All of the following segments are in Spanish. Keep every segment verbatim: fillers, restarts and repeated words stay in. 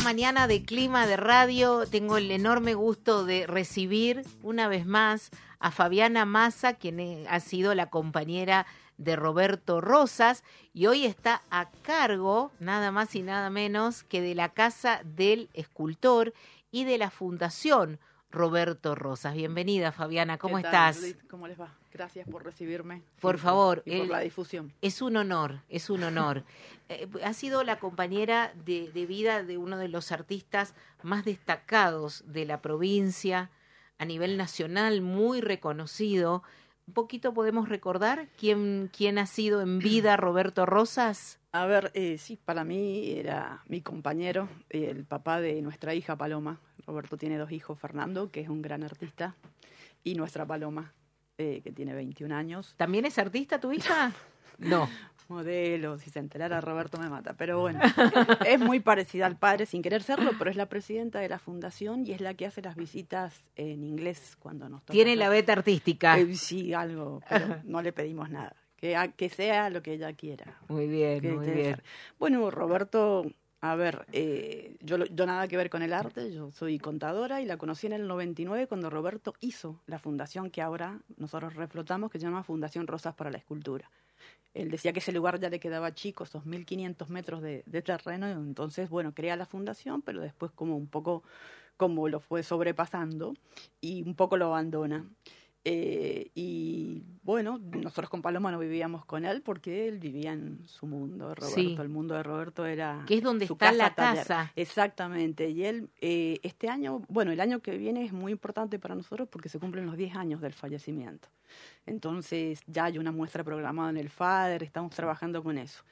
mañana de Clima de Radio tengo el enorme gusto de recibir una vez más a Fabiana Massa, quien ha sido la compañera de Roberto Rosas y hoy está a cargo nada más y nada menos que de la Casa del Escultor y de la Fundación Roberto Rosas. Bienvenida, Fabiana, ¿cómo ¿Qué estás? tal, Judith? ¿Cómo les va? Gracias por recibirme. Por y favor. Y por el, la difusión. Es un honor, es un honor. eh, ha sido la compañera de, de vida de uno de los artistas más destacados de la provincia, a nivel nacional, muy reconocido. ¿Un poquito podemos recordar quién, quién ha sido en vida Roberto Rosas? A ver, eh, sí, para mí era mi compañero, el papá de nuestra hija Paloma. Roberto tiene dos hijos, Fernando, que es un gran artista, y nuestra Paloma, eh, que tiene veintiún años. ¿También es artista tu hija? No. Modelo, si se enterara Roberto me mata, pero bueno, es muy parecida al padre sin querer serlo, pero es la presidenta de la fundación y es la que hace las visitas en inglés cuando nos toca. Tiene la beta artística. Eh, sí, algo, pero no le pedimos nada, que, que sea lo que ella quiera. Muy bien, muy bien. Ser. Bueno, Roberto, a ver, eh, yo, yo nada que ver con el arte, yo soy contadora y la conocí en el noventa y nueve cuando Roberto hizo la fundación que ahora nosotros reflotamos, que se llama Fundación Rosas para la Escultura. Él decía que ese lugar ya le quedaba chico, esos mil quinientos metros de, de terreno, entonces, bueno, crea la fundación, pero después como un poco, como lo fue sobrepasando y un poco lo abandona. Eh, y bueno, nosotros con Paloma no vivíamos con él porque él vivía en su mundo, Roberto, sí. El mundo de Roberto era que es donde su está casa, la taller. casa. Exactamente, y él eh, este año, bueno, el año que viene es muy importante para nosotros porque se cumplen los diez años del fallecimiento. Entonces ya hay una muestra programada en el FADER, estamos trabajando con eso.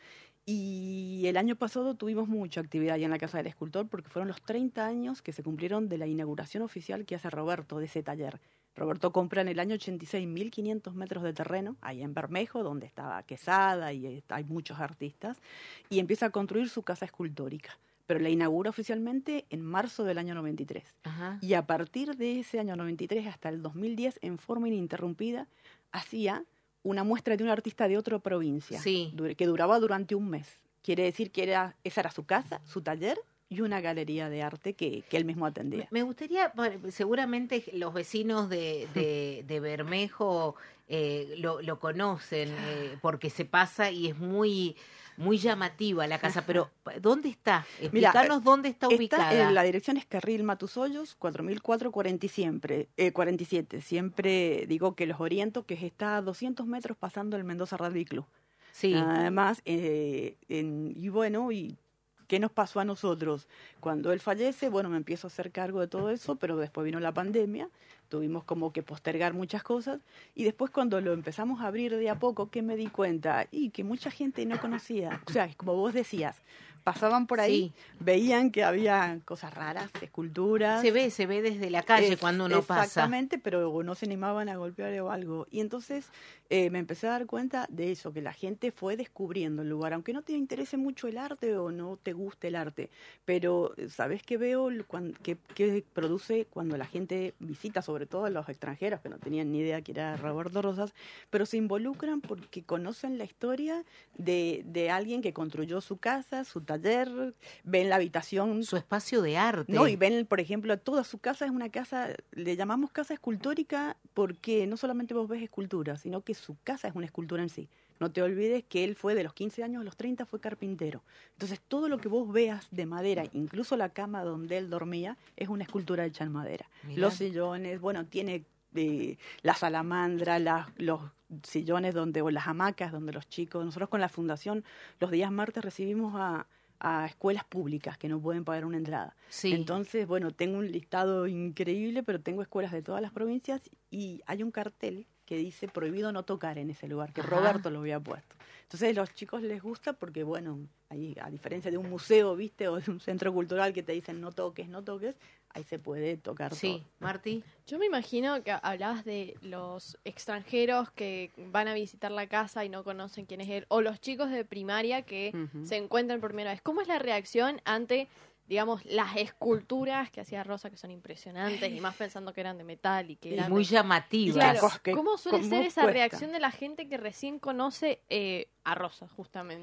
Y el año pasado tuvimos mucha actividad ahí en la Casa del Escultor porque fueron los treinta años que se cumplieron de la inauguración oficial que hace Roberto de ese taller. Roberto compra en el año ochenta y seis mil quinientos metros de terreno, ahí en Bermejo, donde estaba Quesada y hay muchos artistas, y empieza a construir su casa escultórica. Pero la inaugura oficialmente en marzo del año noventa y tres. Ajá. Y a partir de ese año noventa y tres hasta el dos mil diez, en forma ininterrumpida, hacía una muestra de un artista de otra provincia, sí. que duraba durante un mes. Quiere decir que era, esa era su casa, su taller, y una galería de arte que, que él mismo atendía. Me gustaría, seguramente los vecinos de, de, de Bermejo eh, lo, lo conocen, eh, porque se pasa y es muy, muy llamativa la casa, pero ¿dónde está? Explícanos Mira, dónde está ubicada. Está en la dirección es Carril Matusollos, cuatro mil cuatro cuarenta y siempre, eh, cuarenta y siete. Siempre digo que los oriento, que está a doscientos metros pasando el Mendoza Rugby Club. Sí. Además, eh, en, y bueno, y ¿qué nos pasó a nosotros? Cuando él fallece, bueno, me empiezo a hacer cargo de todo eso, pero después vino la pandemia, tuvimos como que postergar muchas cosas, y después cuando lo empezamos a abrir de a poco, ¿qué me di cuenta? Y que mucha gente no conocía, o sea, como vos decías, pasaban por ahí, sí. veían que había cosas raras, esculturas. Se ve, se ve desde la calle es, cuando uno exactamente, pasa. Exactamente, pero no se animaban a golpear o algo. Y entonces eh, me empecé a dar cuenta de eso, que la gente fue descubriendo el lugar, aunque no te interese mucho el arte o no te guste el arte. Pero, ¿sabes qué veo? ¿Qué, qué produce cuando la gente visita, sobre todo a los extranjeros, que no tenían ni idea que era Roberto Rosas, pero se involucran porque conocen la historia de, de alguien que construyó su casa, su taller, ven la habitación, su espacio de arte. No, y ven, por ejemplo, toda su casa es una casa, le llamamos casa escultórica porque no solamente vos ves esculturas, sino que su casa es una escultura en sí. No te olvides que él fue de los quince años a los treinta fue carpintero. Entonces, todo lo que vos veas de madera, incluso la cama donde él dormía, es una escultura hecha en madera. Mirá. Los sillones, bueno, tiene eh, la salamandra, la, los sillones donde, o las hamacas donde los chicos, nosotros con la fundación, los días martes recibimos a a escuelas públicas que no pueden pagar una entrada. Sí. Entonces, bueno, tengo un listado increíble, pero tengo escuelas de todas las provincias y hay un cartel que dice prohibido no tocar en ese lugar, que Ajá. Roberto lo había puesto. Entonces, a los chicos les gusta porque, bueno, ahí, a diferencia de un museo, ¿viste? O de un centro cultural que te dicen no toques, no toques, ahí se puede tocar sí. todo. Sí, Martí. Yo me imagino que hablabas de los extranjeros que van a visitar la casa y no conocen quién es él, o los chicos de primaria que uh-huh. se encuentran por primera vez. ¿Cómo es la reacción ante, digamos, las esculturas que hacía Rosa, que son impresionantes, y más pensando que eran de metal y que eran... Y muy de... llamativas. Claro, ¿Cómo suele ser esa cuesta? reacción de la gente que recién conoce eh, a Rosa, justamente?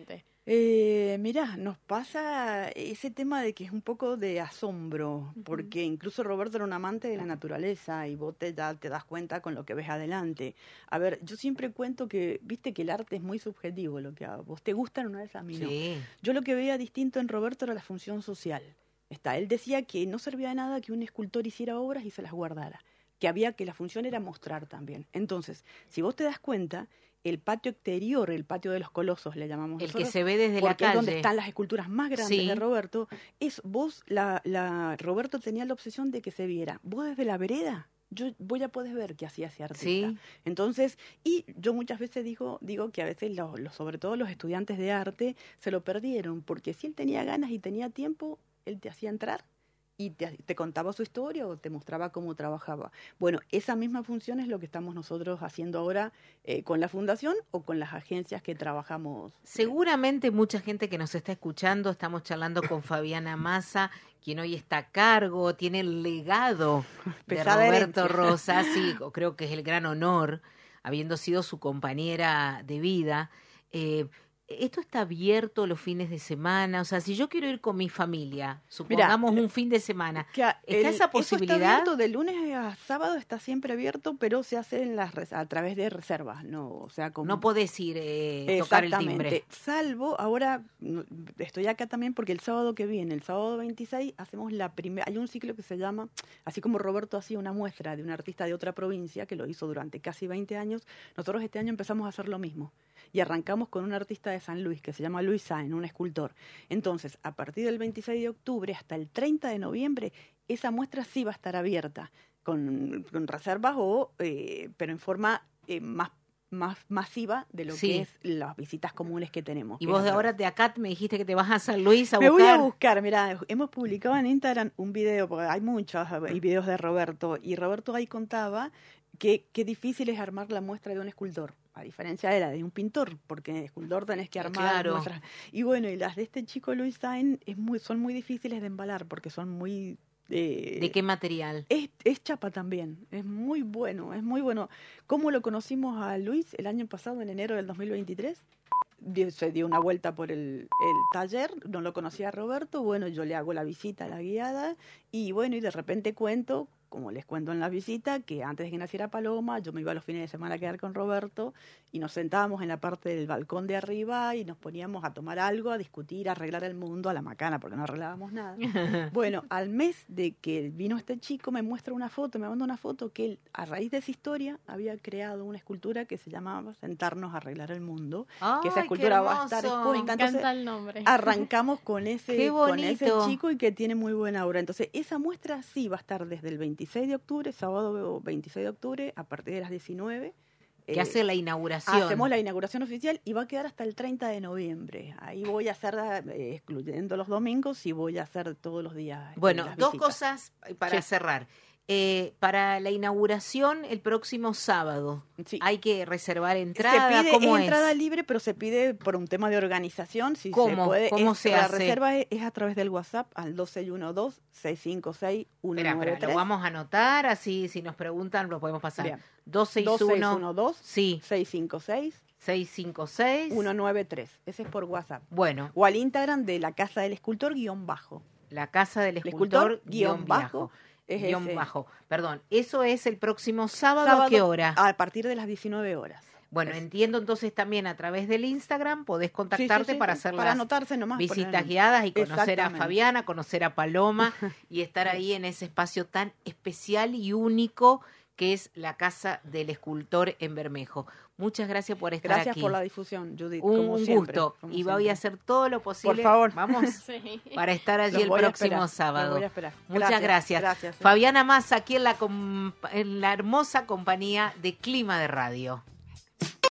Eh, mirá, nos pasa ese tema de que es un poco de asombro, uh-huh. porque incluso Roberto era un amante de la naturaleza y vos te, ya te das cuenta con lo que ves adelante. A ver, yo siempre cuento que, viste que el arte es muy subjetivo, lo que a vos te gusta no es a mí no. Sí. Yo lo que veía distinto en Roberto era la función social. Está, él decía que no servía de nada que un escultor hiciera obras y se las guardara, que había que la función era mostrar también. Entonces, si vos te das cuenta, el patio exterior, el patio de los colosos, le llamamos el nosotros, que se ve desde porque la calle, es donde están las esculturas más grandes sí. de Roberto, es vos, la, la Roberto tenía la obsesión de que se viera, vos desde la vereda, yo, vos ya podés ver que hacía ese artista. Sí. Entonces, y yo muchas veces digo, digo que a veces, los, los, sobre todo los estudiantes de arte, se lo perdieron, porque si él tenía ganas y tenía tiempo, él te hacía entrar y te, te contaba su historia o te mostraba cómo trabajaba. Bueno, esa misma función es lo que estamos nosotros haciendo ahora eh, con la fundación o con las agencias que trabajamos. Seguramente mucha gente que nos está escuchando, estamos charlando con Fabiana Massa, quien hoy está a cargo, tiene el legado de Roberto Rosas, sí, creo que es el gran honor, habiendo sido su compañera de vida. Eh, ¿Esto está abierto los fines de semana? O sea, si yo quiero ir con mi familia, supongamos Mirá, un fin de semana, ¿está el, esa posibilidad? Está abierto de lunes a sábado, está siempre abierto, pero se hace en las, a través de reservas. No, o sea, como... no podés ir eh, tocar el timbre. Salvo, ahora estoy acá también porque el sábado que viene, el sábado veintiséis, hacemos la primera, hay un ciclo que se llama, así como Roberto hacía una muestra de un artista de otra provincia, que lo hizo durante casi veinte años, nosotros este año empezamos a hacer lo mismo. Y arrancamos con un artista de San Luis que se llama Luis Sáenz, un escultor. Entonces, a partir del veintiséis de octubre hasta el treinta de noviembre, esa muestra sí va a estar abierta, con, con reservas, o eh, pero en forma eh, más, más masiva de lo sí. que es las visitas comunes que tenemos. Y que vos de ahora de acá me dijiste que te vas a San Luis a me buscar. Me voy a buscar, mirá, hemos publicado en Instagram un video, porque hay muchos, hay videos de Roberto, y Roberto ahí contaba que qué difícil es armar la muestra de un escultor. A diferencia de la de un pintor, porque en escultor tenés que armar claro. muestras. Y bueno, y las de este chico Luis Sáenz es muy, son muy difíciles de embalar, porque son muy... Eh, ¿De qué material? Es, es chapa también, es muy bueno, es muy bueno. ¿Cómo lo conocimos a Luis el año pasado, en enero del dos mil veintitrés? Se dio una vuelta por el, el taller, no lo conocía a Roberto, bueno, yo le hago la visita, la guiada, y bueno, y de repente cuento, como les cuento en la visita, que antes de que naciera Paloma, yo me iba a los fines de semana a quedar con Roberto y nos sentábamos en la parte del balcón de arriba y nos poníamos a tomar algo, a discutir, a arreglar el mundo a la macana, porque no arreglábamos nada. Bueno, al mes de que vino este chico, me muestra una foto, me manda una foto que él, a raíz de esa historia, había creado una escultura que se llamaba Sentarnos a arreglar el mundo, ¡ay, que esa escultura va a estar expuesta. Me encanta Entonces, el nombre. Arrancamos con ese, con ese chico y que tiene muy buena obra. Entonces, esa muestra sí va a estar desde el veintiséis de octubre, sábado veintiséis de octubre, a partir de las diecinueve. Que eh, hace la inauguración. Hacemos la inauguración oficial y va a quedar hasta el treinta de noviembre. Ahí voy a hacer, eh, excluyendo los domingos, y voy a hacer todos los días. Bueno, las dos visitas. cosas para Sí. cerrar. Eh, para la inauguración el próximo sábado, Sí. ¿hay que reservar entrada? Se pide ¿Cómo es es? entrada libre, pero se pide por un tema de organización. Si ¿Cómo? se puede, ¿Cómo es, se la hace? reserva es, es a través del WhatsApp al dos seis uno dos, seis cinco seis, uno Espera, nueve espera, tres. lo vamos a anotar, así si nos preguntan lo podemos pasar. Bien. dos seis dos seis uno uno dos, sí, seis cinco seis, seis cinco seis, uno nueve tres. Ese es por WhatsApp. Bueno, O al Instagram de la Casa del Escultor guión bajo. la casa del El escultor, escultor, guión guión bajo. bajo, es Guión ese. bajo. Perdón, eso es el próximo sábado, Sábado, ¿a qué hora? A partir de las diecinueve horas. Bueno, Es- entiendo entonces también a través del Instagram podés contactarte Sí, sí, sí, para sí, hacer para las anotarse nomás. visitas poner- guiadas y conocer a Exactamente. Fabiana, conocer a Paloma y estar ahí en ese espacio tan especial y único que es la Casa del Escultor en Bermejo. Muchas gracias por estar Gracias aquí. por la difusión, Judith. Un como siempre, gusto. como Y voy siempre. a hacer todo lo posible. Por favor. Vamos Sí. para estar allí Los el voy a próximo esperar, los sábado. voy a esperar. Muchas gracias. Gracias. Fabiana Massa aquí en la, com- en la hermosa compañía de Clima de Radio.